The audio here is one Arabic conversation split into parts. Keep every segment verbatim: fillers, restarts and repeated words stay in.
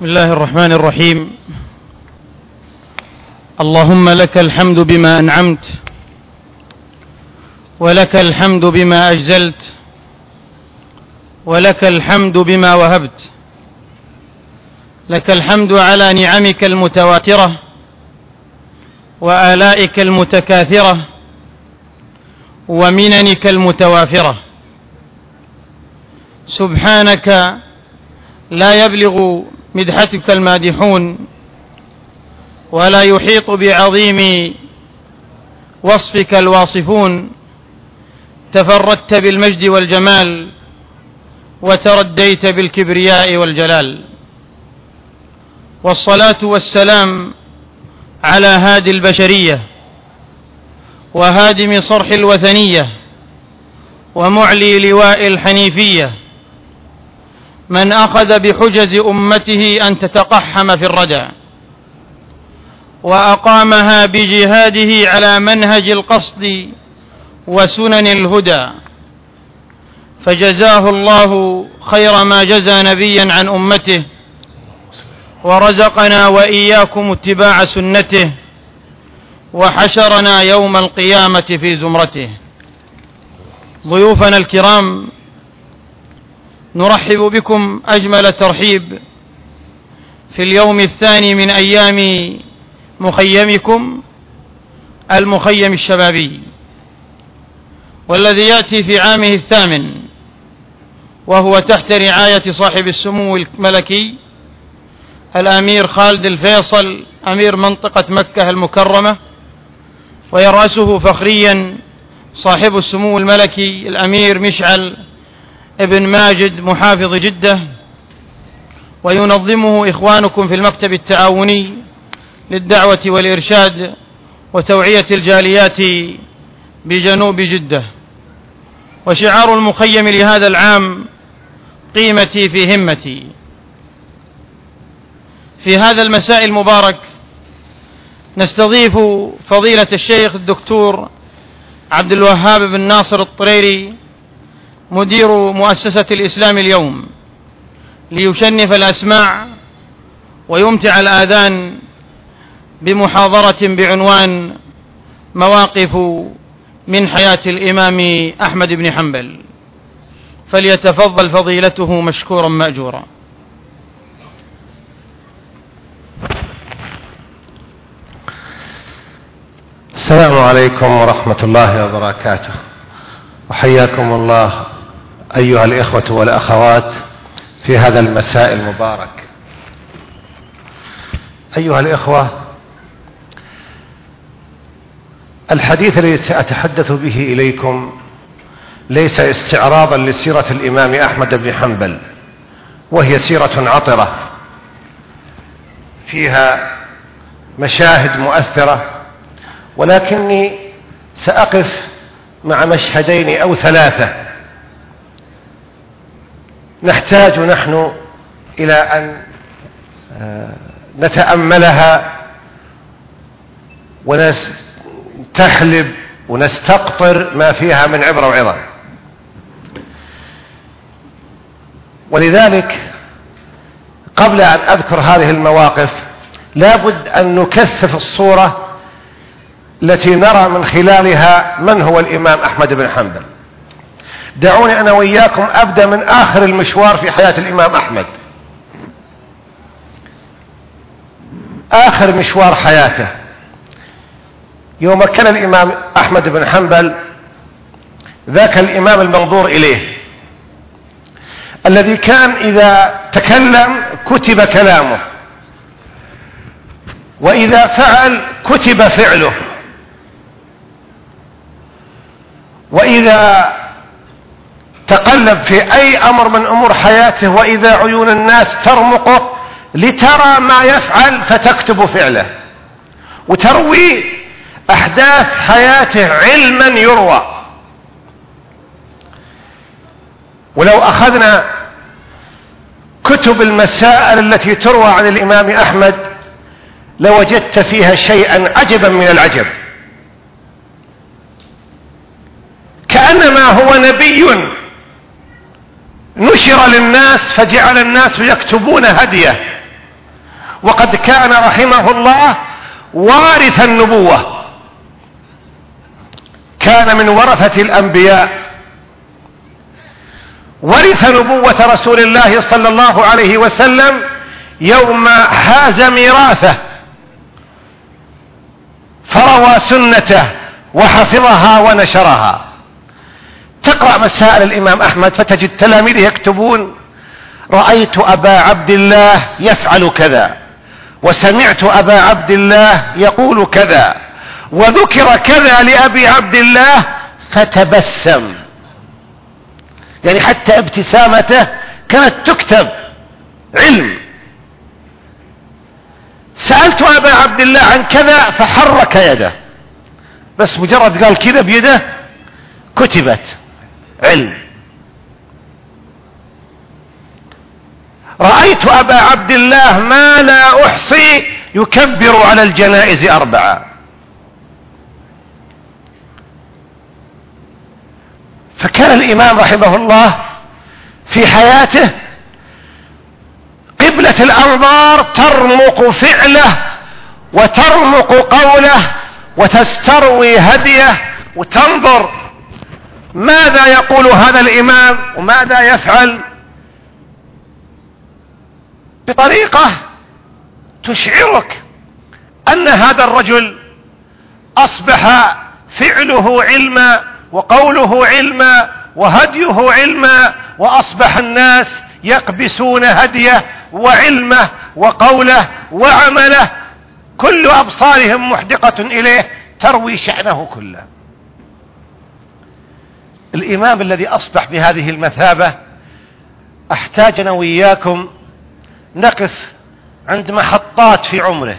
بسم الله الرحمن الرحيم. اللهم لك الحمد بما أنعمت، ولك الحمد بما أجزلت، ولك الحمد بما وهبت. لك الحمد على نعمك المتواترة وآلائك المتكاثرة ومننك المتوافرة. سبحانك لا يبلغ مدحتك المادحون، ولا يحيط بعظيم وصفك الواصفون. تفردت بالمجد والجمال، وترديت بالكبرياء والجلال. والصلاة والسلام على هادي البشرية وهادم صرح الوثنية ومعلي لواء الحنيفية، من أخذ بحجز أمته أن تتقحم في الردى، وأقامها بجهاده على منهج القصد وسنن الهدى. فجزاه الله خير ما جزى نبيا عن أمته، ورزقنا وإياكم اتباع سنته، وحشرنا يوم القيامة في زمرته. ضيوفنا الكرام، نرحب بكم أجمل ترحيب في اليوم الثاني من أيام مخيمكم المخيم الشبابي، والذي يأتي في عامه الثامن، وهو تحت رعاية صاحب السمو الملكي الأمير خالد الفيصل أمير منطقة مكة المكرمة، ويرأسه فخريا صاحب السمو الملكي الأمير مشعل ابن ماجد محافظ جدة، وينظمه إخوانكم في المكتب التعاوني للدعوة والإرشاد وتوعية الجاليات بجنوب جدة. وشعار المخيم لهذا العام: قيمتي في همتي. في هذا المساء المبارك نستضيف فضيلة الشيخ الدكتور عبد الوهاب بن ناصر الطريري، مدير مؤسسة الإسلام اليوم، ليشنف الأسماع ويمتع الآذان بمحاضرة بعنوان مواقف من حياة الإمام أحمد بن حنبل. فليتفضل فضيلته مشكورا مأجورا. السلام عليكم ورحمة الله وبركاته، وحياكم الله أيها الإخوة والأخوات في هذا المساء المبارك. أيها الإخوة، الحديث الذي سأتحدث به إليكم ليس استعراضا لسيرة الإمام أحمد بن حنبل، وهي سيرة عطرة فيها مشاهد مؤثرة، ولكني سأقف مع مشهدين أو ثلاثة نحتاج نحن إلى أن نتأملها ونستحلب ونستقطر ما فيها من عبرة وعظة. ولذلك قبل أن أذكر هذه المواقف لابد أن نكثف الصورة التي نرى من خلالها من هو الإمام أحمد بن حنبل. دعوني أنا وإياكم أبدأ من آخر المشوار في حياة الإمام أحمد. آخر مشوار حياته يوم كان الإمام أحمد بن حنبل ذاك الإمام المنظور إليه، الذي كان إذا تكلم كتب كلامه، وإذا فعل كتب فعله، وإذا تقلب في أي أمر من أمور حياته، وإذا عيون الناس ترمقه لترى ما يفعل فتكتب فعله، وتروي أحداث حياته علما يروى. ولو أخذنا كتب المسائل التي تروى عن الإمام أحمد لوجدت فيها شيئا عجبا من العجب، كأنما هو نبي نشر للناس فجعل الناس يكتبون هديه وقد كان رحمه الله وارث النبوة، كان من ورثة الأنبياء، ورث نبوة رسول الله صلى الله عليه وسلم يوم حاز ميراثه، فروى سنته وحفظها ونشرها. تقرأ مسائل الإمام أحمد فتجد تلاميذه يكتبون: رأيت أبا عبد الله يفعل كذا، وسمعت أبا عبد الله يقول كذا، وذكر كذا لأبي عبد الله فتبسم. يعني حتى ابتسامته كانت تكتب علم. سألت أبا عبد الله عن كذا فحرك يده، بس مجرد قال كذا بيده كتبت علم. رأيت أبا عبد الله ما لا أحصي يكبر على الجنائز أربعة. فكان الإمام رحمه الله في حياته قبلة الأنظار ترمق فعله وترمق قوله وتستروي هديه، وتنظر ماذا يقول هذا الإمام وماذا يفعل بطريقة تشعرك أن هذا الرجل أصبح فعله علما وقوله علما وهديه علما، وأصبح الناس يقبسون هديه وعلمه وقوله وعمله، كل أبصارهم محدقة إليه تروي شأنه كله. الإمام الذي أصبح بهذه المثابة أحتاجنا وإياكم نقف عند محطات في عمره.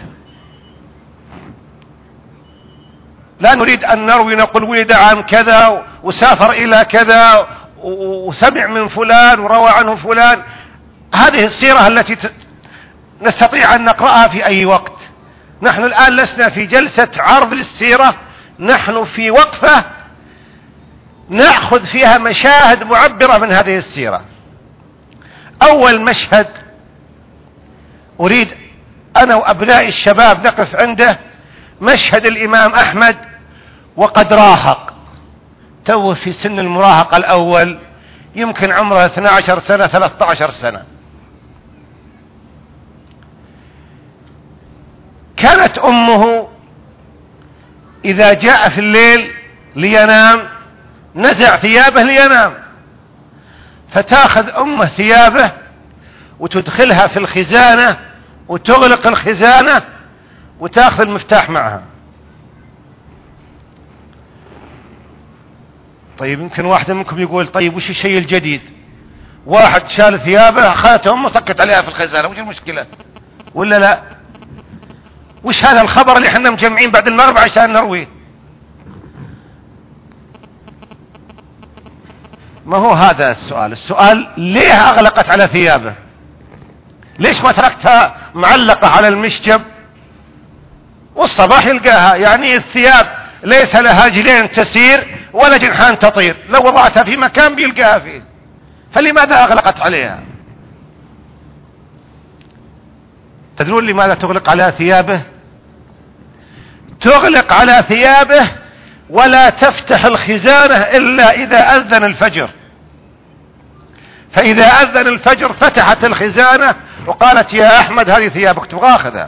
لا نريد أن نروي نقول ولد عام كذا وسافر إلى كذا وسمع من فلان وروى عنه فلان. هذه السيرة التي نستطيع أن نقرأها في أي وقت. نحن الآن لسنا في جلسة عرض للسيرة، نحن في وقفة نأخذ فيها مشاهد معبرة من هذه السيرة. أول مشهد أريد أنا وأبناء الشباب نقف عنده مشهد الإمام أحمد وقد راهق، توه في سن المراهقة الأول، يمكن عمره اثنتا عشرة سنة ثلاثة عشر سنة. كانت أمه إذا جاء في الليل لينام نزع ثيابه لينام، فتاخذ أمه ثيابه وتدخلها في الخزانة وتغلق الخزانة وتاخذ المفتاح معها. طيب يمكن واحد منكم يقول طيب وش الشيء الجديد؟ واحد شال ثيابه اخذته امه سكت عليها في الخزانة، وش المشكلة؟ ولا لا؟ وش هذا الخبر اللي احنا مجمعين بعد المغرب عشان نرويه؟ ما هو هذا السؤال. السؤال ليه اغلقت على ثيابه؟ ليش ما تركتها معلقة على المشجب والصباح يلقاها؟ يعني الثياب ليس لها جلين تسير ولا جنحان تطير، لو وضعتها في مكان بيلقاها فيه، فلماذا اغلقت عليها؟ تدرون لماذا تغلق على ثيابه؟ تغلق على ثيابه ولا تفتح الخزانة إلا إذا أذن الفجر، فإذا أذن الفجر فتحت الخزانة وقالت يا أحمد هذه ثيابك تبغى أخذها.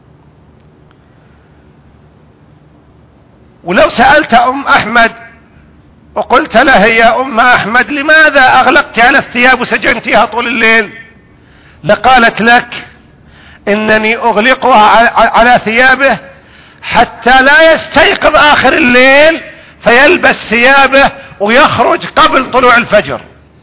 ولو سألت أم أحمد وقلت لها يا أم أحمد لماذا أغلقت على الثياب وسجنتها طول الليل، لقالت لك إنني أغلقها على ثيابه حتى لا يستيقظ آخر الليل فيلبس ثيابه ويخرج قبل طلوع الفجر،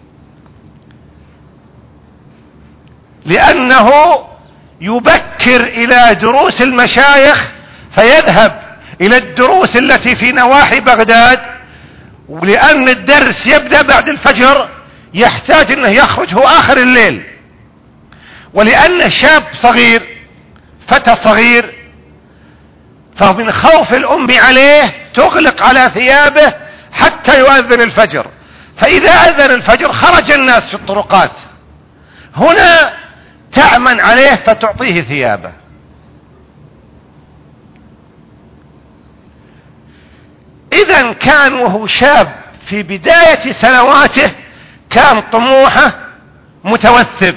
لأنه يبكر إلى دروس المشايخ فيذهب إلى الدروس التي في نواحي بغداد، ولأن الدرس يبدأ بعد الفجر يحتاج أنه يخرج هو آخر الليل، ولأن شاب صغير فتى صغير فمن خوف الأم عليه تغلق على ثيابه حتى يؤذن الفجر، فإذا أذن الفجر خرج الناس في الطرقات. هنا تأمن عليه فتعطيه ثيابه. إذا كان وهو شاب في بداية سنواته كان طموحه متوثب،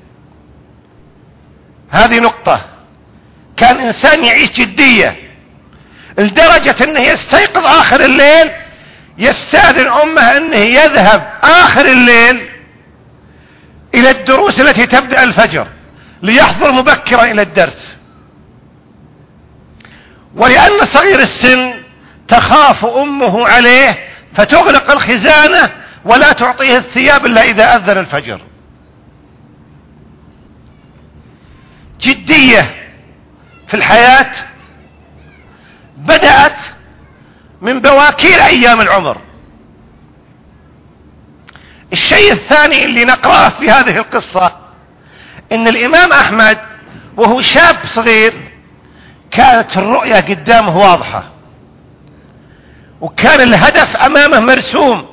هذه نقطة. كان إنسان يعيش جدية لدرجة أنه يستيقظ آخر الليل يستأذن أمه أنه يذهب آخر الليل إلى الدروس التي تبدأ الفجر ليحضر مبكرا إلى الدرس. ولأن صغير السن تخاف أمه عليه فتغلق الخزانة ولا تعطيه الثياب إلا إذا أذن الفجر. جدية في الحياة بدأت من بواكير أيام العمر. الشيء الثاني اللي نقرأه في هذه القصة إن الإمام أحمد وهو شاب صغير كانت الرؤية قدامه واضحة، وكان الهدف أمامه مرسوم،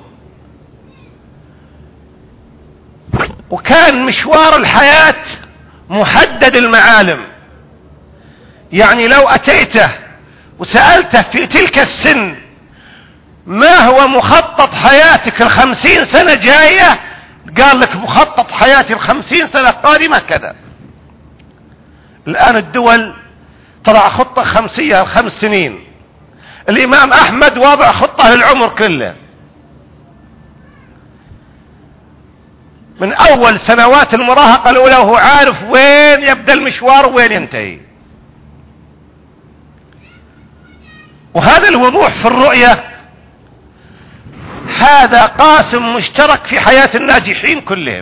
وكان مشوار الحياة محدد المعالم. يعني لو أتيته وسألته في تلك السن ما هو مخطط حياتك الخمسين سنة جاية، قال لك مخطط حياتي الخمسين سنة قادمة كذا. الآن الدول تضع خطة خمسية الخمس سنين، الإمام أحمد وضع خطة للعمر كله. من أول سنوات المراهقة الأولى وهو عارف وين يبدأ المشوار وين ينتهي. وهذا الوضوح في الرؤية هذا قاسم مشترك في حياة الناجحين كلهم.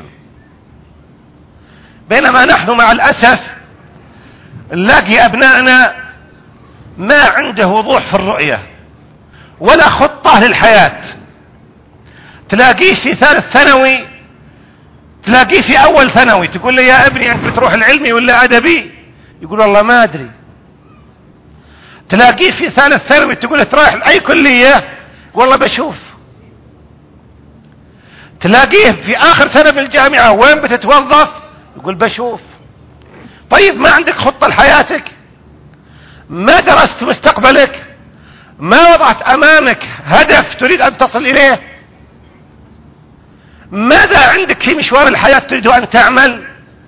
بينما نحن مع الأسف نلاقي أبنائنا ما عنده وضوح في الرؤية ولا خطة للحياة. تلاقيه في ثالث ثانوي، تلاقيه في أول ثانوي تقول له يا ابني أنت بتروح العلمي ولا أدبي؟ يقول والله ما أدري. تلاقيه في ثالث ثانوي تقول له تروح أي كلية؟ والله بشوف. تلاقيه في آخر سنة من الجامعة وين بتتوظف؟ يقول بشوف. طيب ما عندك خطة لحياتك؟ ما درست مستقبلك؟ ما وضعت أمامك هدف تريد أن تصل إليه؟ ماذا عندك في مشوار الحياة تريد أن تعمل؟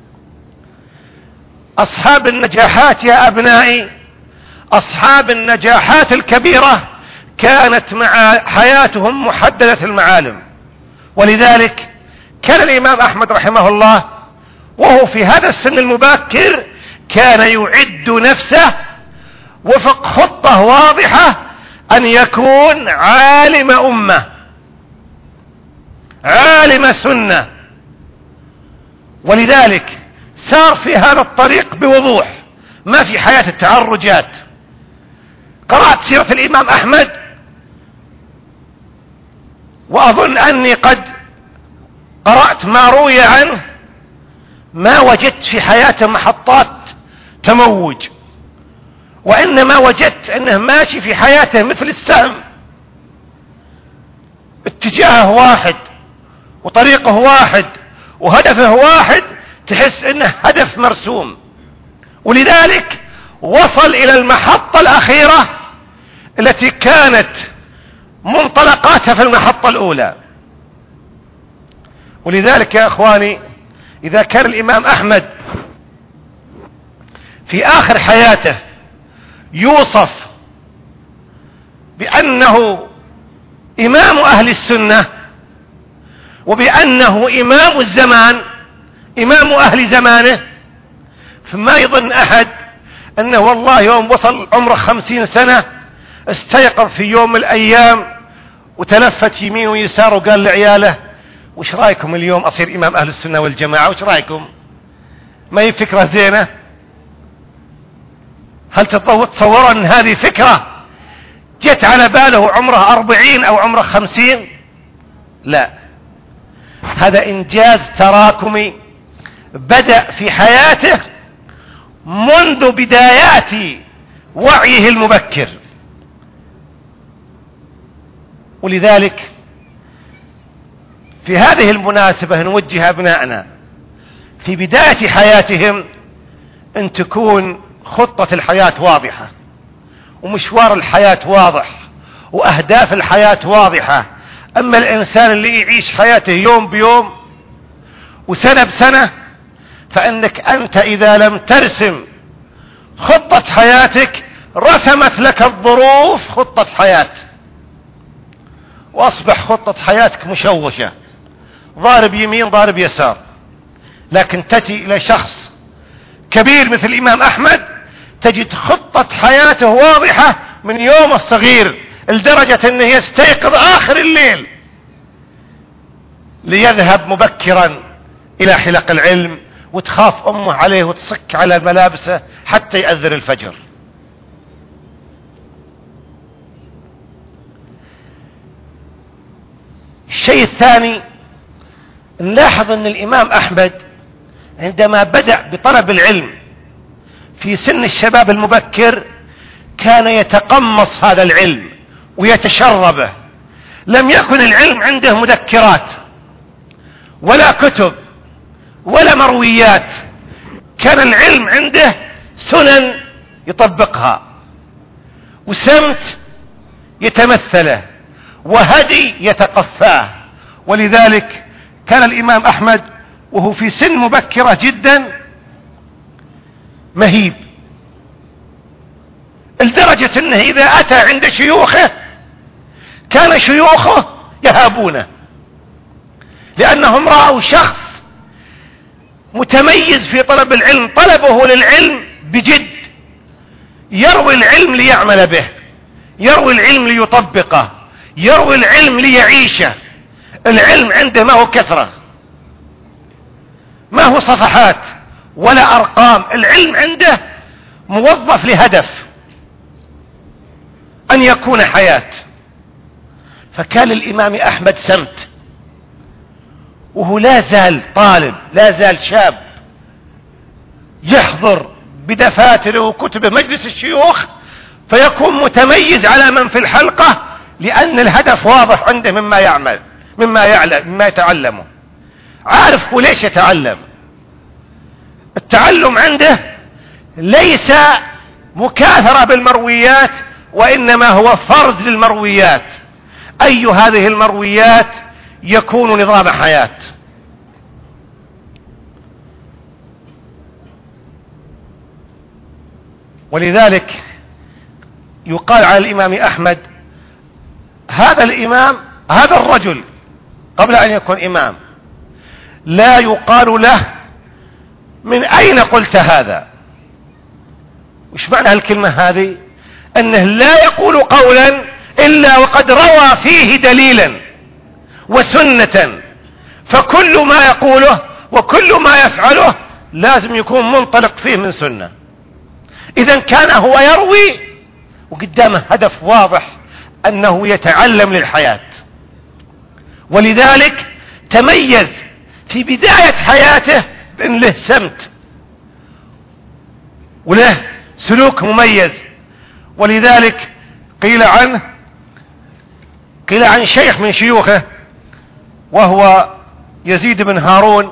أصحاب النجاحات يا أبنائي، أصحاب النجاحات الكبيرة كانت مع حياتهم محددة المعالم. ولذلك كان الإمام أحمد رحمه الله وهو في هذا السن المبكر كان يعد نفسه وفق خطة واضحة أن يكون عالم أمة، عالم سنة. ولذلك سار في هذا الطريق بوضوح، ما في حياة التعرجات. قرأت سيرة الإمام أحمد وأظن أني قد قرأت ما روي عنه، ما وجدت في حياته محطات تموج، وإنما وجدت أنه ماشي في حياته مثل السهم، اتجاهه واحد وطريقه واحد وهدفه واحد، تحس انه هدف مرسوم. ولذلك وصل الى المحطة الاخيرة التي كانت منطلقاتها في المحطة الاولى. ولذلك يا اخواني اذا كان الامام احمد في اخر حياته يوصف بانه امام اهل السنة وبانه امام الزمان، امام اهل زمانه، فما يظن احد انه والله يوم وصل عمره خمسين سنة استيقظ في يوم من الايام وتلفت يمين ويسار وقال لعياله وش رايكم اليوم اصير امام اهل السنة والجماعة، وش رايكم؟ ما هي فكرة زينة؟ هل تتصور ان هذه فكرة جت على باله عمره أربعين او عمره خمسين؟ لا، هذا انجاز تراكمي بدأ في حياته منذ بدايات وعيه المبكر. ولذلك في هذه المناسبة نوجه أبنائنا في بداية حياتهم ان تكون خطة الحياة واضحة، ومشوار الحياة واضح، واهداف الحياة واضحة. اما الانسان اللي يعيش حياته يوم بيوم وسنة بسنة، فانك انت اذا لم ترسم خطة حياتك رسمت لك الظروف خطة حياة، واصبح خطة حياتك مشوشة، ضارب يمين ضارب يسار. لكن تأتي الى شخص كبير مثل الامام احمد تجد خطة حياته واضحة من يوم الصغير، لدرجة انه يستيقظ اخر الليل ليذهب مبكرا الى حلق العلم، وتخاف امه عليه وتصك على ملابسه حتى يأذن الفجر. الشيء الثاني نلاحظ ان الامام احمد عندما بدأ بطلب العلم في سن الشباب المبكر كان يتقمص هذا العلم ويتشربه. لم يكن العلم عنده مذكرات ولا كتب ولا مرويات، كان العلم عنده سنن يطبقها، وسمت يتمثله، وهدي يتقفاه. ولذلك كان الامام احمد وهو في سن مبكرة جدا مهيب، لدرجة انه اذا اتى عند شيوخه كان شيوخه يهابونه، لانهم رأوا شخص متميز في طلب العلم، طلبه للعلم بجد، يروي العلم ليعمل به، يروي العلم ليطبقه، يروي العلم ليعيشه. العلم عنده ما هو كثرة، ما هو صفحات ولا ارقام، العلم عنده موظف لهدف ان يكون حياة. فكان الامام احمد سمت، وهو لا زال طالب، لا زال شاب، يحضر بدفاتره وكتبه مجلس الشيوخ، فيكون متميز على من في الحلقة، لان الهدف واضح عنده مما يعمل، مما يعلم، مما يتعلمه، عارف هو ليش يتعلم. التعلم عنده ليس مكاثرة بالمرويات، وانما هو فرز للمرويات. اي هذه المرويات يكون نظام حياة. ولذلك يقال على الامام احمد هذا الامام، هذا الرجل قبل ان يكون امام لا يقال له من اين قلت هذا. وش معنى الكلمة هذه؟ انه لا يقول قولا الا وقد روى فيه دليلا وسنة، فكل ما يقوله وكل ما يفعله لازم يكون منطلق فيه من سنة. اذا كان هو يروي وقدامه هدف واضح انه يتعلم للحياة. ولذلك تميز في بداية حياته بان له سمت وله سلوك مميز. ولذلك قيل عنه، قيل عن شيخ من شيوخه وهو يزيد بن هارون،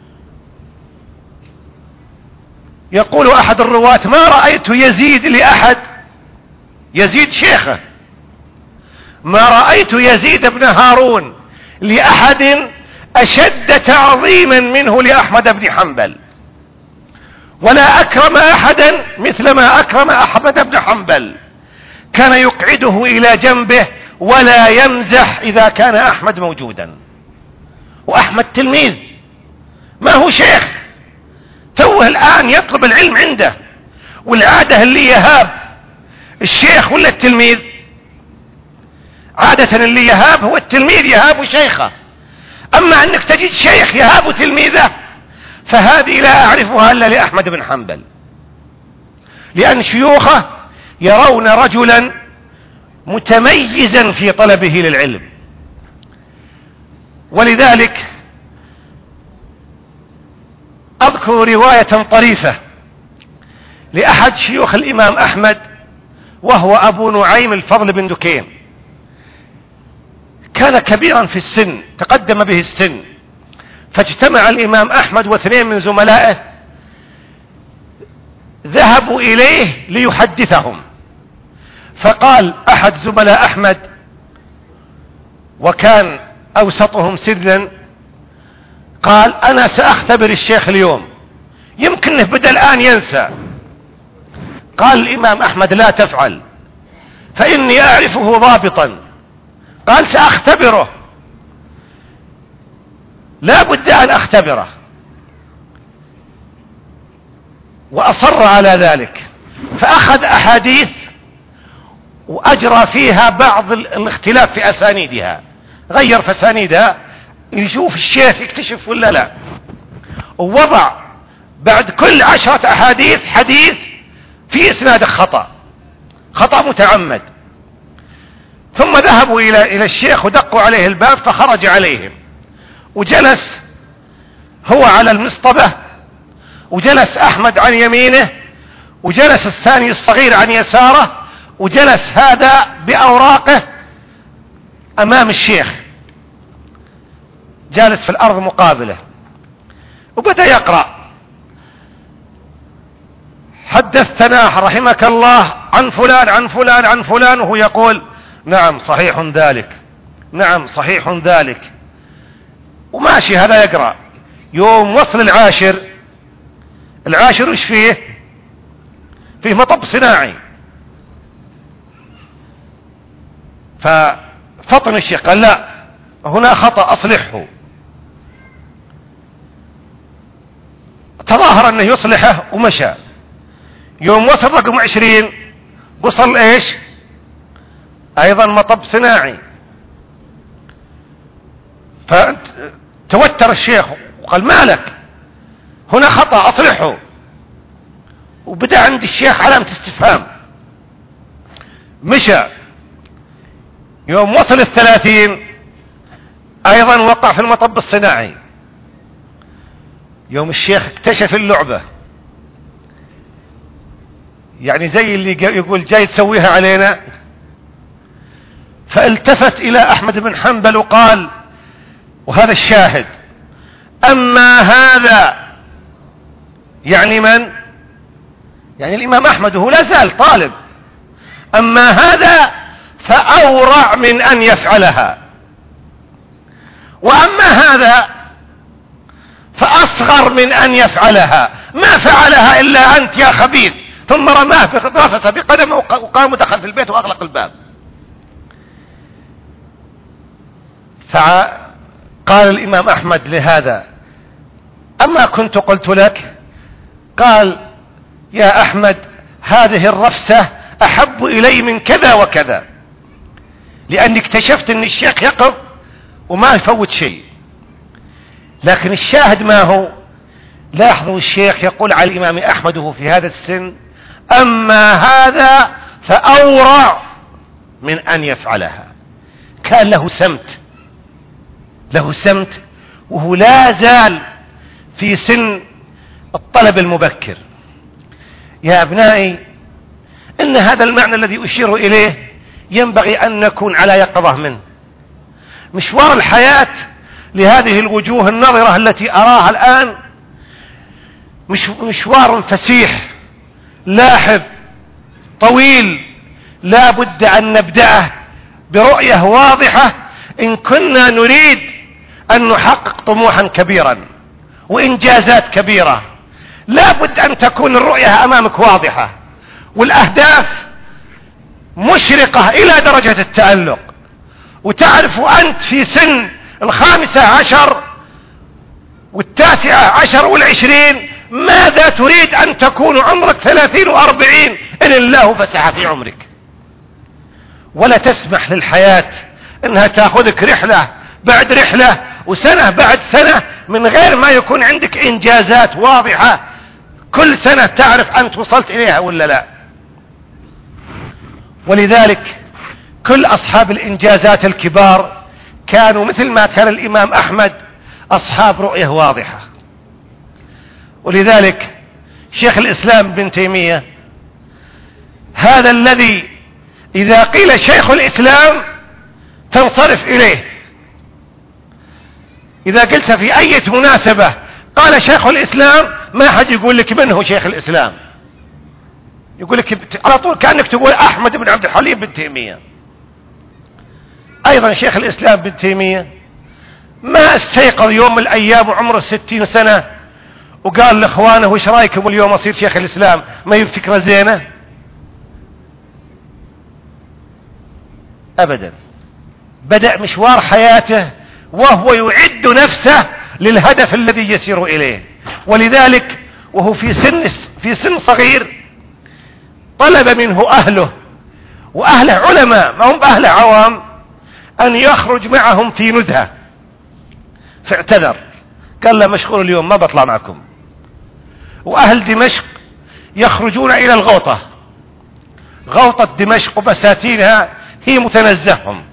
يقول احد الرواة: ما رأيت يزيد لأحد، يزيد شيخه، ما رأيت يزيد بن هارون لأحد اشد تعظيما منه لأحمد بن حنبل، ولا اكرم احدا مثل ما اكرم احمد بن حنبل. كان يقعده الى جنبه ولا يمزح اذا كان احمد موجودا. واحمد تلميذ ما هو شيخ، توه الان يطلب العلم عنده. والعادة اللي يهاب الشيخ ولا التلميذ؟ عادة اللي يهاب هو التلميذ يهاب شيخه. اما انك تجد شيخ يهاب تلميذه فهذه لا اعرفها الا لاحمد بن حنبل، لان شيوخه يرون رجلا متميزا في طلبه للعلم. ولذلك اذكر رواية طريفة لاحد شيوخ الامام احمد وهو ابو نعيم الفضل بن دكين. كان كبيرا في السن، تقدم به السن، فاجتمع الإمام أحمد واثنين من زملائه ذهبوا إليه ليحدثهم. فقال أحد زملاء أحمد وكان أوسطهم سنا، قال أنا سأختبر الشيخ اليوم، يمكن بدأ الآن ينسى. قال الإمام أحمد لا تفعل فإني أعرفه ضابطا. قال سأختبره، لا بد أن أختبره. وأصر على ذلك، فأخذ أحاديث وأجرى فيها بعض الاختلاف في أسانيدها، غير في أسانيدها يشوف الشيخ يكتشف ولا لا، ووضع بعد كل عشرة أحاديث حديث في إسناده خطأ خطأ متعمد. ثم ذهبوا إلى إلى الشيخ ودقوا عليه الباب، فخرج عليهم وجلس هو على المصطبة، وجلس أحمد عن يمينه، وجلس الثاني الصغير عن يساره، وجلس هذا بأوراقه أمام الشيخ جالس في الأرض مقابله، وبدأ يقرأ: حدثتنا رحمك الله عن فلان عن فلان عن فلان، وهو يقول نعم صحيح ذلك، نعم صحيح ذلك، وماشي هذا يقرأ. يوم وصل العاشر، العاشر وش فيه؟ فيه مطب صناعي. ففطن الشيخ قال لا هنا خطأ أصلحه. تظاهر أنه يصلحه ومشى. يوم وصل رقم عشرين وصل ايش؟ ايضا مطب صناعي. فتوتر الشيخ وقال ما لك، هنا خطأ أصلحه. وبدأ عند الشيخ علامة استفهام. مشى. يوم وصل الثلاثين ايضا وقع في المطب الصناعي. يوم الشيخ اكتشف اللعبة، يعني زي اللي يقول جاي تسويها علينا، فالتفت الى احمد بن حنبل وقال، وهذا الشاهد: اما هذا، يعني من؟ يعني الامام احمد، وهو لا زال طالب. اما هذا فاورع من ان يفعلها، واما هذا فاصغر من ان يفعلها، ما فعلها الا انت يا خبيث. ثم رماه برفس بقدمه وقام ودخل في البيت واغلق الباب. فقال الامام احمد لهذا: اما كنت قلت لك؟ قال: يا احمد هذه الرفسة احب الي من كذا وكذا، لاني اكتشفت ان الشيخ يقظ وما يفوت شيء. لكن الشاهد ما هو؟ لاحظوا الشيخ يقول على الامام احمد وهو في هذا السن: اما هذا فاورع من ان يفعلها. كان له سمت، له سمت، وهو لا زال في سن الطلب المبكر. يا ابنائي، ان هذا المعنى الذي اشير اليه ينبغي ان نكون على يقظة منه. مشوار الحياة لهذه الوجوه النظرة التي اراها الان مش مشوار فسيح لاحب طويل، لا بد ان نبدأه برؤية واضحة ان كنا نريد ان نحقق طموحا كبيرا وانجازات كبيرة. لا بد ان تكون الرؤية امامك واضحة، والاهداف مشرقة الى درجة التألق، وتعرف انت في سن الخامسة عشر والتاسعة عشر والعشرين ماذا تريد ان تكون عمرك ثلاثين واربعين ان الله فسح في عمرك. ولا تسمح للحياة انها تاخذك رحلة بعد رحلة وسنة بعد سنة من غير ما يكون عندك انجازات واضحة كل سنة تعرف انت وصلت اليها ولا لا. ولذلك كل اصحاب الانجازات الكبار كانوا مثل ما كان الامام احمد اصحاب رؤية واضحة. ولذلك شيخ الاسلام ابن تيمية هذا الذي اذا قيل شيخ الاسلام تنصرف اليه، إذا قلت في أي مناسبة قال شيخ الإسلام، ما حد يقول لك من هو شيخ الإسلام، يقول لك على طول كأنك تقول أحمد بن عبد الحليم بن تيمية. أيضا شيخ الإسلام بن تيمية ما استيقظ يوم من الأيام وعمره ستين سنة وقال لإخوانه وش رايكم اليوم أصير شيخ الإسلام، ما هي فكرة زينة؟ أبدا. بدأ مشوار حياته وهو يعد نفسه للهدف الذي يسير إليه، ولذلك وهو في سن في سن صغير طلب منه أهله، وأهله علماء ما هم أهله عوام، أن يخرج معهم في نزهة، فاعتذر قال له مشغول اليوم ما بطلع معكم. وأهل دمشق يخرجون إلى الغوطة، غوطة دمشق وبساتينها هي متنزههم،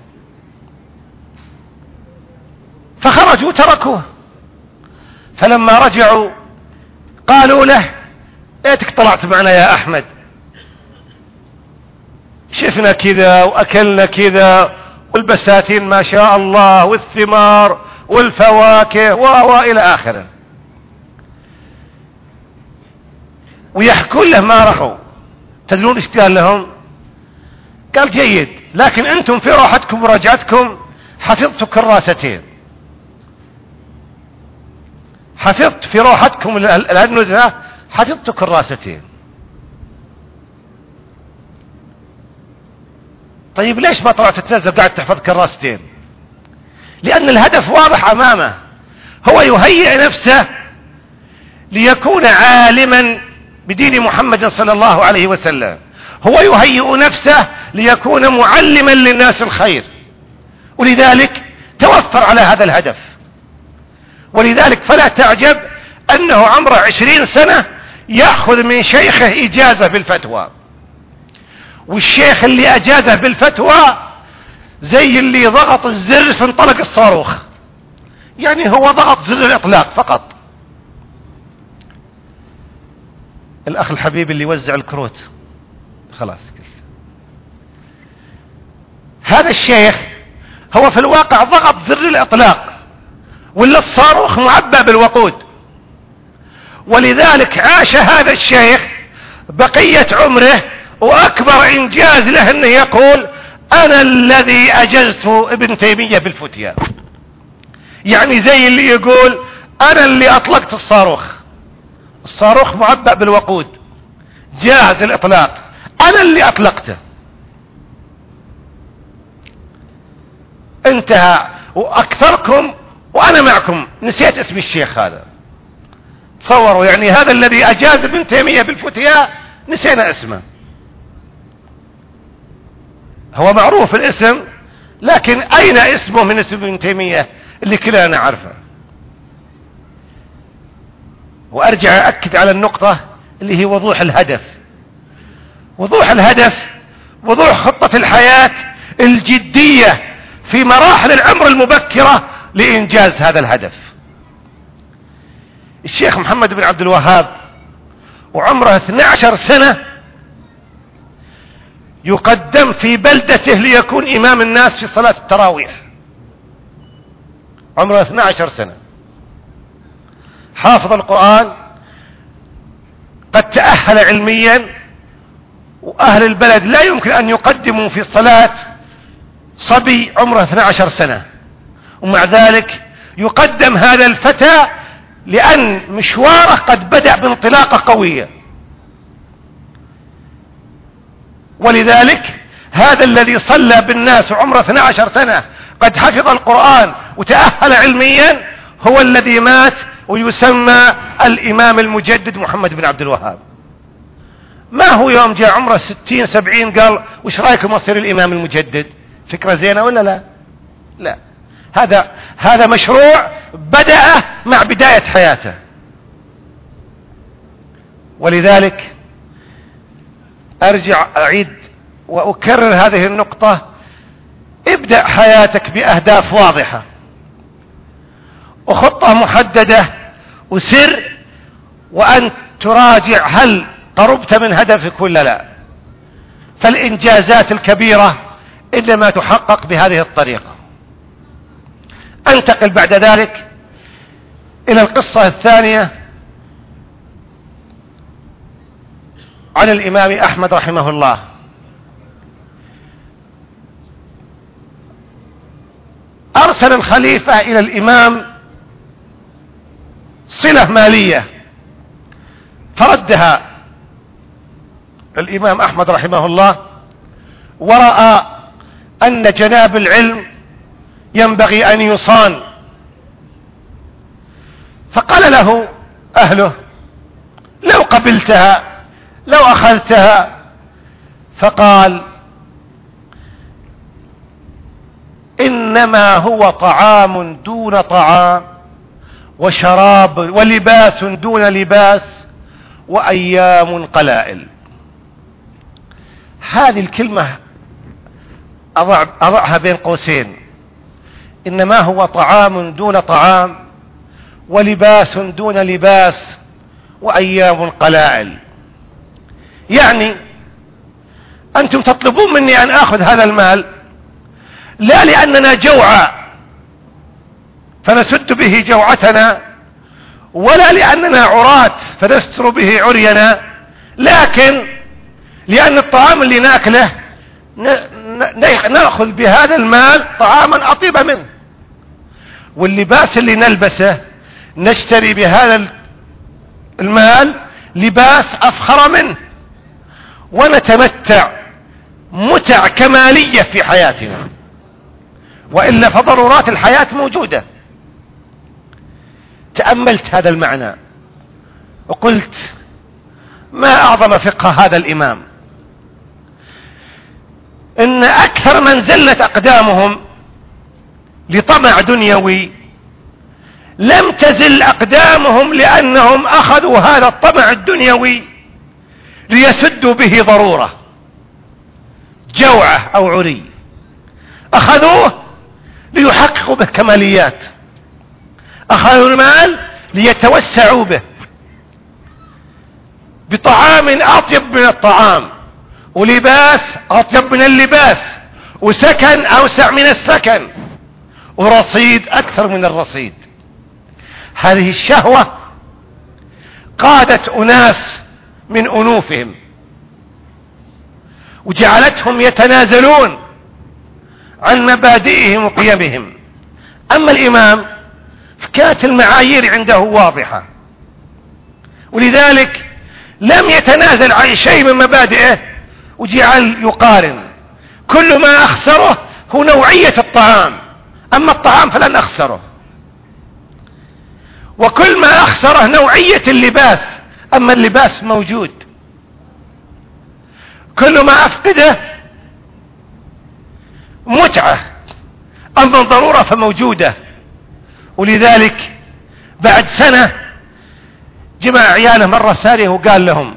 فخرجوا تركوه. فلما رجعوا قالوا له ايتك طلعت معنا يا أحمد، شفنا كذا وأكلنا كذا والبساتين ما شاء الله والثمار والفواكه وإلى آخره، ويحكون له ما رأوا. تدرون ايش قال لهم؟ قال جيد، لكن أنتم في روحتكم ورجعتكم حفظت كراستين، حفظت في روحتكم النزهة حفظت كراستين. طيب ليش ما طلعت تتنزل قاعد تحفظ كراستين؟ لأن الهدف واضح أمامه، هو يهيئ نفسه ليكون عالما بدين محمد صلى الله عليه وسلم، هو يهيئ نفسه ليكون معلما للناس الخير، ولذلك توفر على هذا الهدف. ولذلك فلا تعجب أنه عمره عشرين سنة يأخذ من شيخه إجازة بالفتوى، والشيخ اللي أجازه بالفتوى زي اللي ضغط الزر فانطلق الصاروخ، يعني هو ضغط زر الإطلاق فقط. الأخ الحبيب اللي وزع الكروت خلاص كيف. هذا الشيخ هو في الواقع ضغط زر الإطلاق ولا الصاروخ معبى بالوقود، ولذلك عاش هذا الشيخ بقية عمره وأكبر إنجاز له أنه يقول أنا الذي أجزت ابن تيمية بالفتية، يعني زي اللي يقول أنا اللي أطلقت الصاروخ، الصاروخ معبأ بالوقود جاهز الإطلاق، أنا اللي أطلقته. انتهى. وأكثركم وأنا معكم نسيت اسم الشيخ هذا، تصوروا يعني هذا الذي أجاز ابن تيمية بالفتية نسينا اسمه، هو معروف الاسم لكن أين اسمه من اسم ابن تيمية اللي كلنا نعرفه. وأرجع أأكد على النقطة اللي هي وضوح الهدف، وضوح الهدف وضوح خطة الحياة الجدية في مراحل العمر المبكرة لإنجاز هذا الهدف. الشيخ محمد بن عبد الوهاب وعمره اثني عشر سنة يقدم في بلدته ليكون إمام الناس في صلاة التراويح، عمره اثني عشر سنة، حافظ القرآن، قد تأهل علميا، وأهل البلد لا يمكن أن يقدموا في الصلاة صبي عمره اثني عشر سنة، ومع ذلك يقدم هذا الفتى لأن مشواره قد بدأ بانطلاقة قوية. ولذلك هذا الذي صلى بالناس وعمره اثني عشر سنة قد حفظ القرآن وتأهل علميا هو الذي مات ويسمى الإمام المجدد محمد بن عبد الوهاب. ما هو يوم جاء عمره ستين سبعين قال وش رأيكم أصير الإمام المجدد؟ فكرة زينة ولا لا؟ لا، هذا هذا مشروع بدأ مع بداية حياته. ولذلك أرجع أعيد وأكرر هذه النقطة، ابدأ حياتك بأهداف واضحة وخطة محددة وسر، وأن تراجع هل قربت من هدفك ولا لا. فالإنجازات الكبيرة إنما تحقق بهذه الطريقة. انتقل بعد ذلك إلى القصة الثانية عن الإمام أحمد رحمه الله. أرسل الخليفة إلى الإمام صلة مالية فردها الإمام أحمد رحمه الله، ورأى أن جناب العلم ينبغي أن يصان، فقال له أهله: لو قبلتها، لو أخذتها. فقال: إنما هو طعام دون طعام، وشراب ولباس دون لباس، وأيام قلائل. هذه الكلمة أضع أضعها بين قوسين: إنما هو طعام دون طعام، ولباس دون لباس، وأيام قلائل. يعني أنتم تطلبون مني أن آخذ هذا المال لا لأننا جوعى فنسد به جوعتنا، ولا لأننا عراة فنستر به عرينا، لكن لأن الطعام اللي ناكله نأخذ بهذا المال طعاما أطيب منه، واللباس اللي نلبسه نشتري بهذا المال لباس أفخر منه، ونتمتع متع كمالية في حياتنا، وإلا فضرورات الحياة موجودة. تأملت هذا المعنى وقلت: ما أعظم فقه هذا الإمام، إن أكثر من زلت أقدامهم لطمع دنيوي لم تزل أقدامهم لأنهم أخذوا هذا الطمع الدنيوي ليسدوا به ضرورة، جوعة أو عري، أخذوه ليحققوا به كماليات، أخذوا المال ليتوسعوا به بطعام أطيب من الطعام، ولباس أطيب من اللباس، وسكن أوسع من السكن، ورصيد أكثر من الرصيد. هذه الشهوة قادت أناس من أنوفهم وجعلتهم يتنازلون عن مبادئهم وقيمهم. أما الإمام فكانت المعايير عنده واضحة، ولذلك لم يتنازل عن شيء من مبادئه، وجعل يقارن: كل ما أخسره هو نوعية الطعام، أما الطعام فلن أخسره، وكل ما أخسره نوعية اللباس، أما اللباس موجود، كل ما أفقده متعة، أما الضرورة فموجودة. ولذلك بعد سنة جمع عياله مرة ثانية وقال لهم: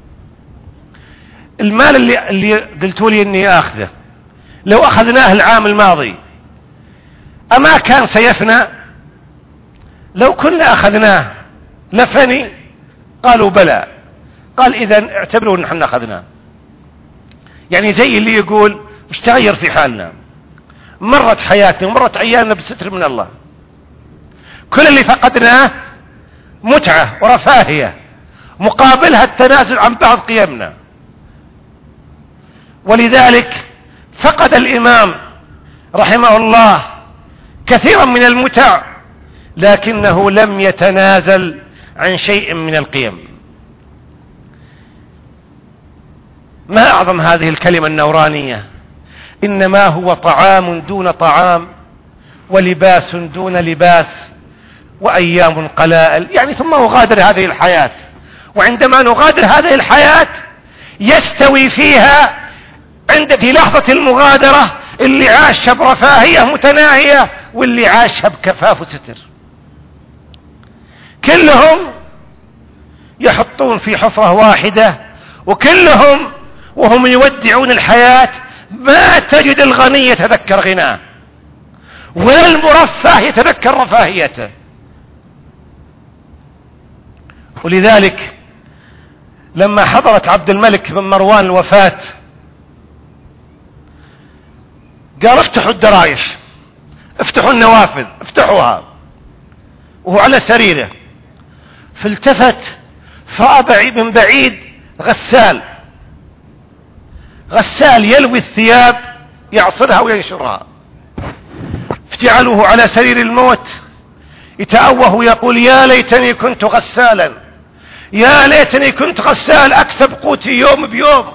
المال اللي, اللي قلتوا لي اني اخذه لو اخذناه العام الماضي اما كان سيفنى؟ لو كنا اخذناه لفني؟ قالوا بلى. قال: اذا اعتبروا ان احنا اخذناه. يعني زي اللي يقول مش تغير في حالنا، مرت حياتنا ومرت عيالنا بستر من الله، كل اللي فقدناه متعة ورفاهية مقابلها التنازل عن بعض قيمنا. ولذلك فقد الإمام رحمه الله كثيرا من المتع، لكنه لم يتنازل عن شيء من القيم. ما أعظم هذه الكلمة النورانية: إنما هو طعام دون طعام، ولباس دون لباس، وأيام قلائل. يعني ثم نغادر هذه الحياة، وعندما نغادر هذه الحياة يستوي فيها عند في لحظة المغادرة اللي عاش برفاهية متناهية واللي عاش بكفاف وستر، كلهم يحطون في حفرة واحدة، وكلهم وهم يودعون الحياة ما تجد الغني يتذكر غناه، ولا المرفه يتذكر رفاهيته. ولذلك لما حضرت عبد الملك بن مروان الوفاة قال: افتحوا الدرايش، افتحوا النوافذ، افتحوها. وهو على سريره، فالتفت فرأى من بعيد غسال غسال يلوي الثياب يعصرها وينشرها، فجعلوه على سرير الموت يتأوه ويقول يا ليتني كنت غسالا، يا ليتني كنت غسال أكسب قوتي يوم بيوم.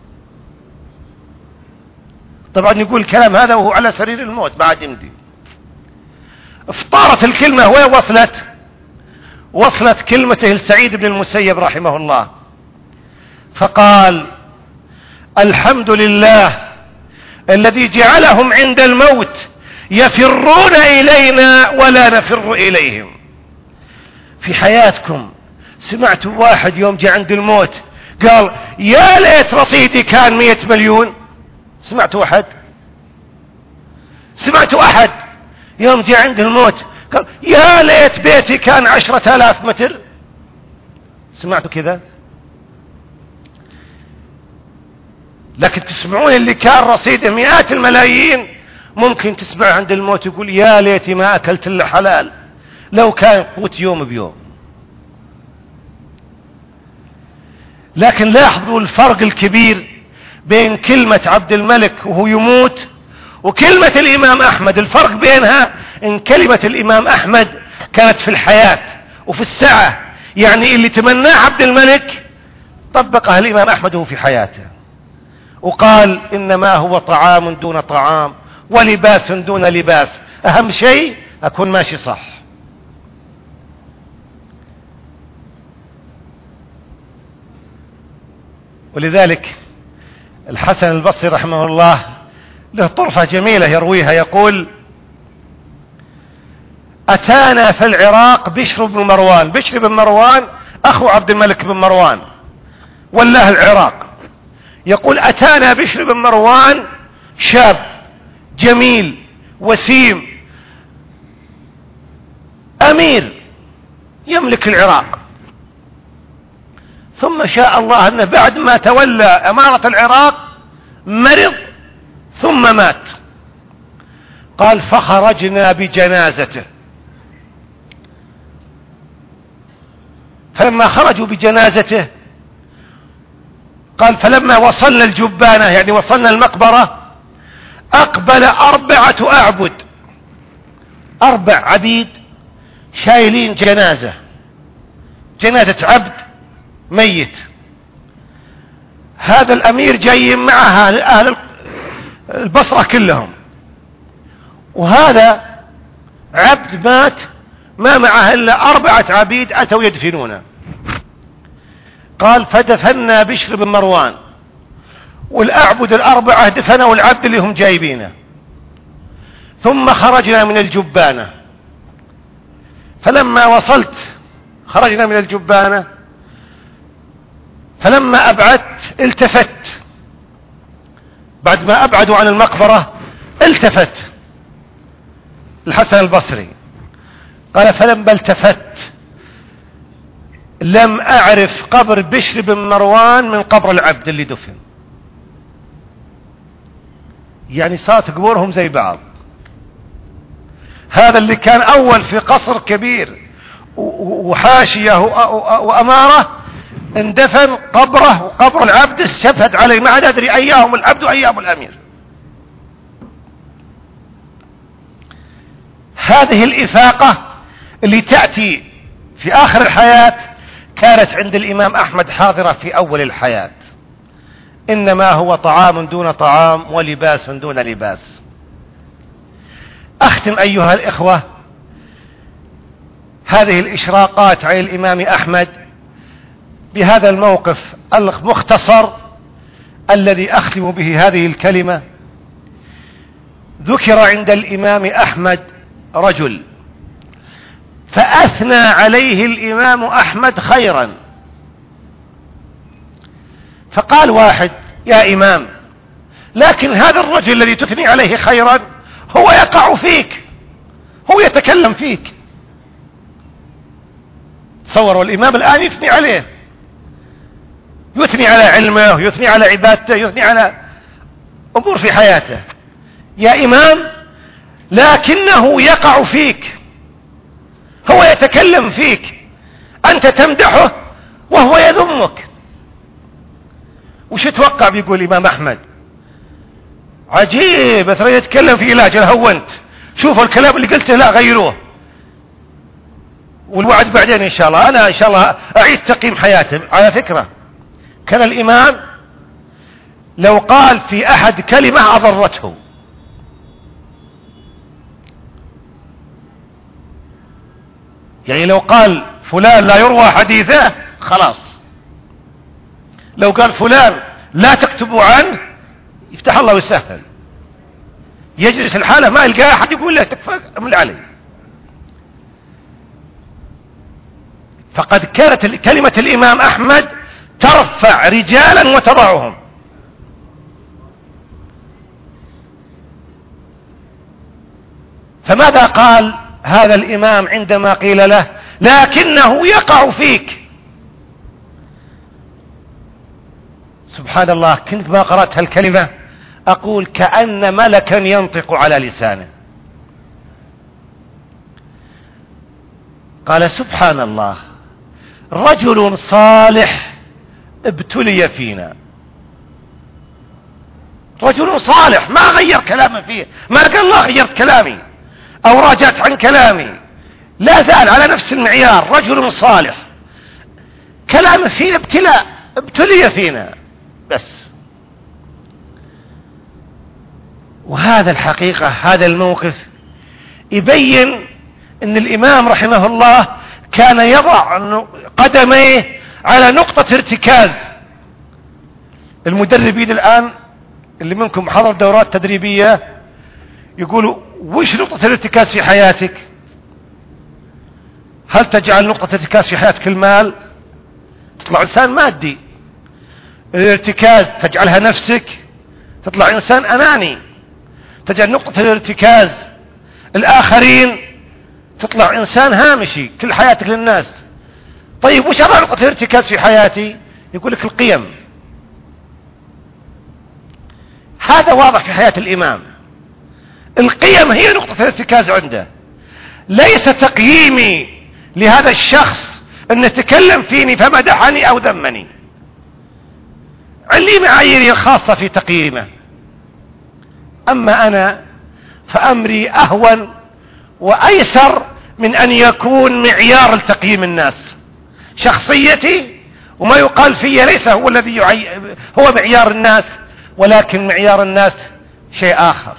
طبعا يقول الكلام هذا وهو على سرير الموت بعد يمدي. افتارت الكلمة وين وصلت؟ وصلت كلمته لسعيد بن المسيب رحمه الله، فقال الحمد لله الذي جعلهم عند الموت يفرون إلينا ولا نفر إليهم. في حياتكم سمعتوا واحد يوم جاء عند الموت قال يا ليت رصيدي كان مئة مليون؟ سمعتوا أحد؟ سمعتوا أحد يوم جاء عند الموت قال يا ليت بيتي كان عشرة آلاف متر؟ سمعتوا كذا؟ لكن تسمعون اللي كان رصيده مئات الملايين ممكن تسمع عند الموت يقول يا ليتي ما أكلت إلا حلال لو كان قوت يوم بيوم. لكن لاحظوا الفرق الكبير بين كلمة عبد الملك وهو يموت وكلمة الإمام أحمد. الفرق بينها إن كلمة الإمام أحمد كانت في الحياة وفي السعة، يعني اللي تمناه عبد الملك طبقها الإمام أحمد وهو في حياته، وقال إنما هو طعام دون طعام ولباس دون لباس، أهم شيء أكون ماشي صح. ولذلك الحسن البصري رحمه الله له طرفة جميلة يرويها، يقول أتانا في العراق بشر بن مروان. بشر بن مروان أخو عبد الملك بن مروان والله العراق. يقول أتانا بشر بن مروان شاب جميل وسيم أمير يملك العراق، ثم شاء الله أنه بعد ما تولى أمارة العراق مرض ثم مات. قال فخرجنا بجنازته، فلما خرجوا بجنازته قال فلما وصلنا الجبانة يعني وصلنا المقبرة أقبل أربعة أعبد، أربع عبيد شايلين جنازة، جنازة عبد ميت. هذا الأمير جاي معها أهل البصرة كلهم، وهذا عبد مات ما معه إلا أربعة عبيد أتوا يدفنونه. قال فدفنا بشر بن مروان والأعبد الأربعة دفنوا العبد اللي هم جايبينه، ثم خرجنا من الجبانة. فلما وصلت خرجنا من الجبانة، فلما أبعدت التفت، بعد ما أبعدوا عن المقبرة التفت الحسن البصري قال فلما التفت لم أعرف قبر بشر بن مروان من قبر العبد اللي دفن، يعني صارت قبورهم زي بعض. هذا اللي كان أول في قصر كبير وحاشية وأمارة اندفن قبره وقبر العبد استفهد عليه، ما عاد أدري أيام العبد وأيام الأمير. هذه الإفاقة اللي تأتي في آخر الحياة كانت عند الإمام أحمد حاضرة في أول الحياة. إنما هو طعام دون طعام ولباس دون لباس. أختم أيها الإخوة هذه الإشراقات على الإمام أحمد بهذا الموقف المختصر الذي أختم به هذه الكلمة. ذكر عند الإمام أحمد رجل فأثنى عليه الإمام أحمد خيرا، فقال واحد يا إمام لكن هذا الرجل الذي تثني عليه خيرا هو يقع فيك، هو يتكلم فيك. تصوروا الإمام الآن يثني عليه، يثني على علمه، يثني على عبادته، يثني على أمور في حياته. يا إمام لكنه يقع فيك، هو يتكلم فيك، أنت تمدحه وهو يذمك. وش تتوقع بيقول الإمام أحمد؟ عجيب، ترى يتكلم في علاج هونت، شوفوا الكلام اللي قلته لا غيروه، والوعد بعدين إن شاء الله. أنا إن شاء الله أعيد تقييم حياته. على فكرة كان الإمام لو قال في أحد كلمة أضرته، يعني لو قال فلان لا يروى حديثه خلاص، لو قال فلان لا تكتبوا عنه يفتح الله ويسهل، يجلس الحالة ما يلقى أحد يقول له تكفى من عليه. فقد كانت كلمة الإمام أحمد ترفع رجالا وتضعهم. فماذا قال هذا الإمام عندما قيل له لكنه يقع فيك؟ سبحان الله، كنت ما قرأت هالكلمة أقول كأن ملكا ينطق على لسانه. قال سبحان الله، رجل صالح ابتلي فينا. رجل صالح ما غير كلامه فيه، ما قال الله غيرت كلامي أو راجعت عن كلامي، لا زال على نفس المعيار، رجل صالح كلامه فينا ابتلاء، ابتلي فينا بس. وهذا الحقيقة هذا الموقف يبين ان الامام رحمه الله كان يضع قدميه على نقطة ارتكاز. المدربين الان اللي منكم حضر دورات تدريبية يقولوا وش نقطة الارتكاز في حياتك؟ هل تجعل نقطة الارتكاز في حياتك المال؟ تطلع انسان مادي. الارتكاز تجعلها نفسك، تطلع انسان اناني. تجعل نقطة الارتكاز الاخرين، تطلع انسان هامشي كل حياتك للناس. طيب وش هذا نقطة الارتكاز في حياتي؟ يقول لك القيم. هذا واضح في حياة الامام، القيم هي نقطة الارتكاز عنده. ليس تقييمي لهذا الشخص ان يتكلم فيني فمدحني او ذمني، علي معاييري الخاصة في تقييمه. اما انا فامري اهون وايسر من ان يكون معيار لتقييم الناس. شخصيتي وما يقال في ليس هو الذي يعي... هو معيار الناس، ولكن معيار الناس شيء اخر.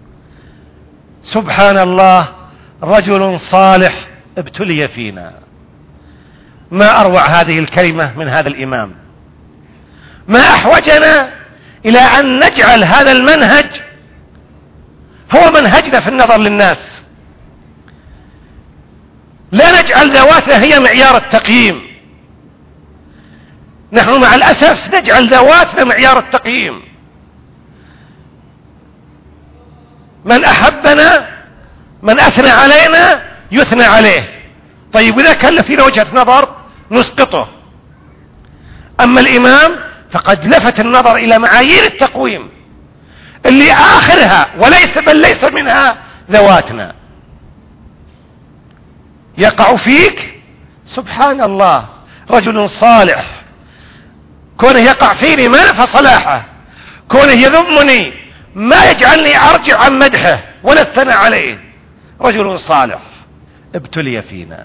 سبحان الله، رجل صالح ابتلي فينا. ما اروع هذه الكلمة من هذا الامام. ما احوجنا الى ان نجعل هذا المنهج هو منهجنا في النظر للناس، لا نجعل ذواتنا هي معيار التقييم. نحن مع الأسف نجعل ذواتنا معيار التقييم. من أحبنا، من أثنى علينا يثنى عليه. طيب إذا كان فينا وجهة نظر نسقطه. أما الإمام فقد لفت النظر إلى معايير التقويم اللي آخرها وليس بل ليس منها ذواتنا. يقع فيك سبحان الله، رجل صالح كونه يقع فيني ما نفى صلاحه، كونه يذمني ما يجعلني أرجع عن مدحه ولا الثناء عليه. رجل صالح ابتلي فينا.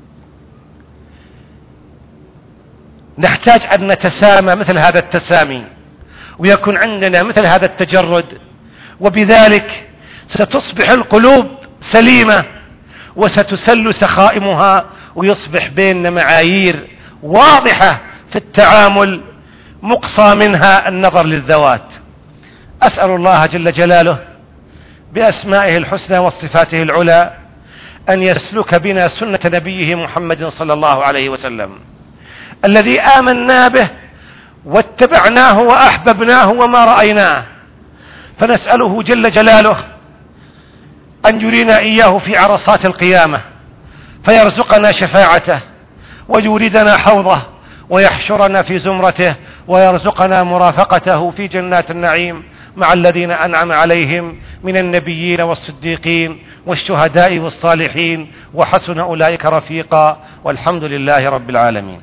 نحتاج أن نتسامى مثل هذا التسامي، ويكون عندنا مثل هذا التجرد، وبذلك ستصبح القلوب سليمة وستسل سخائمها، ويصبح بيننا معايير واضحة في التعامل مقصى منها النظر للذوات. أسأل الله جل جلاله بأسمائه الحسنى وصفاته العلى أن يسلك بنا سنة نبيه محمد صلى الله عليه وسلم الذي آمنا به واتبعناه وأحببناه وما رأيناه. فنسأله جل جلاله أن يرينا إياه في عرصات القيامة فيرزقنا شفاعته، ويوردنا حوضه، ويحشرنا في زمرته، ويرزقنا مرافقته في جنات النعيم. مع الذين أنعم عليهم من النبيين والصديقين والشهداء والصالحين وحسن أولئك رفيقا، والحمد لله رب العالمين.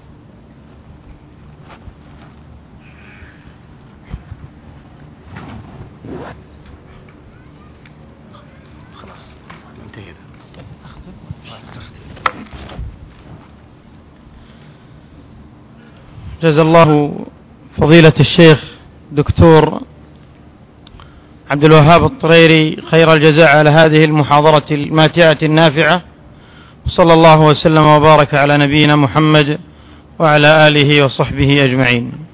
جزا الله فضيلة الشيخ دكتور عبد الوهاب الطريري خير الجزاء على هذه المحاضرة الماتعة النافعة، وصلى الله وسلم وبارك على نبينا محمد وعلى آله وصحبه أجمعين.